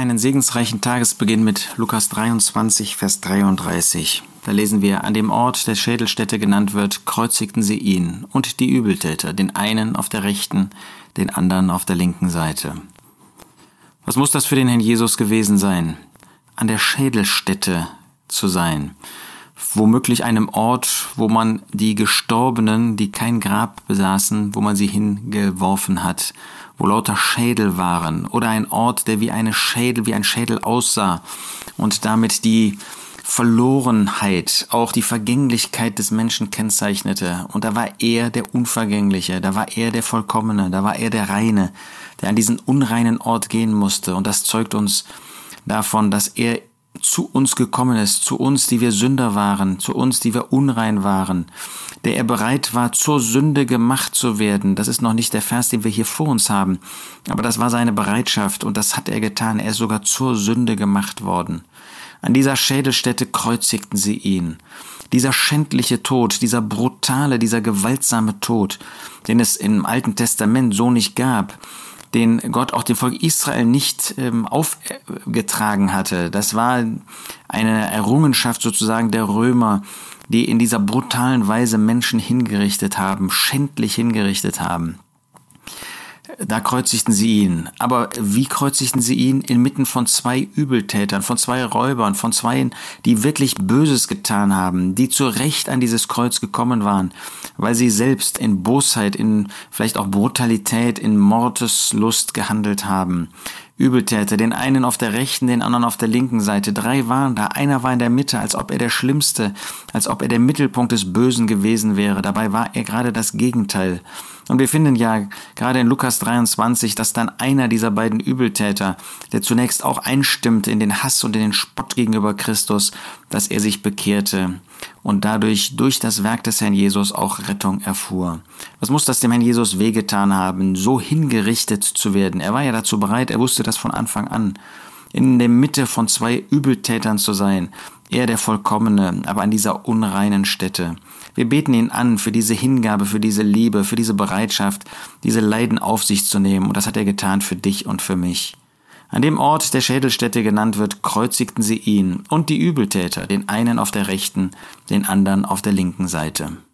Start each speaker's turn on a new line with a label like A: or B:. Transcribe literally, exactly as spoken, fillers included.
A: einen segensreichen Tagesbeginn mit Lukas dreiundzwanzig, Vers dreiunddreißig. Da lesen wir, an dem Ort, der Schädelstätte genannt wird, kreuzigten sie ihn und die Übeltäter, den einen auf der rechten, den anderen auf der linken Seite. Was muss das für den Herrn Jesus gewesen sein? An der Schädelstätte zu sein. Womöglich einem Ort, wo man die Gestorbenen, die kein Grab besaßen, wo man sie hingeworfen hat, wo lauter Schädel waren, oder ein Ort, der wie eine Schädel, wie ein Schädel aussah und damit die Verlorenheit, auch die Vergänglichkeit des Menschen kennzeichnete. Und da war er der Unvergängliche, da war er der Vollkommene, da war er der Reine, der an diesen unreinen Ort gehen musste. Und das zeugt uns davon, dass er zu uns gekommen ist, zu uns, die wir Sünder waren, zu uns, die wir unrein waren, der er bereit war, zur Sünde gemacht zu werden. Das ist noch nicht der Vers, den wir hier vor uns haben, aber das war seine Bereitschaft und das hat er getan. Er ist sogar zur Sünde gemacht worden. An dieser Schädelstätte kreuzigten sie ihn. Dieser schändliche Tod, dieser brutale, dieser gewaltsame Tod, den es im Alten Testament so nicht gab, den Gott auch dem Volk Israel nicht ähm, aufgetragen hatte. Das war eine Errungenschaft sozusagen der Römer, die in dieser brutalen Weise Menschen hingerichtet haben, schändlich hingerichtet haben. Da kreuzigten sie ihn. Aber wie kreuzigten sie ihn? Inmitten von zwei Übeltätern, von zwei Räubern, von zwei, die wirklich Böses getan haben, die zu Recht an dieses Kreuz gekommen waren, weil sie selbst in Bosheit, in vielleicht auch Brutalität, in Mordeslust gehandelt haben. Übeltäter, den einen auf der rechten, den anderen auf der linken Seite. Drei waren da, einer war in der Mitte, als ob er der Schlimmste, als ob er der Mittelpunkt des Bösen gewesen wäre. Dabei war er gerade das Gegenteil. Und wir finden ja gerade in Lukas dreiundzwanzig, dass dann einer dieser beiden Übeltäter, der zunächst auch einstimmte in den Hass und in den Spott gegenüber Christus, dass er sich bekehrte und dadurch durch das Werk des Herrn Jesus auch Rettung erfuhr. Was muss das dem Herrn Jesus wehgetan haben, so hingerichtet zu werden? Er war ja dazu bereit, er wusste das von Anfang an, in der Mitte von zwei Übeltätern zu sein. Er der Vollkommene, aber an dieser unreinen Stätte. Wir beten ihn an für diese Hingabe, für diese Liebe, für diese Bereitschaft, diese Leiden auf sich zu nehmen. Und das hat er getan für dich und für mich. An dem Ort, der Schädelstätte genannt wird, kreuzigten sie ihn und die Übeltäter, den einen auf der rechten, den anderen auf der linken Seite.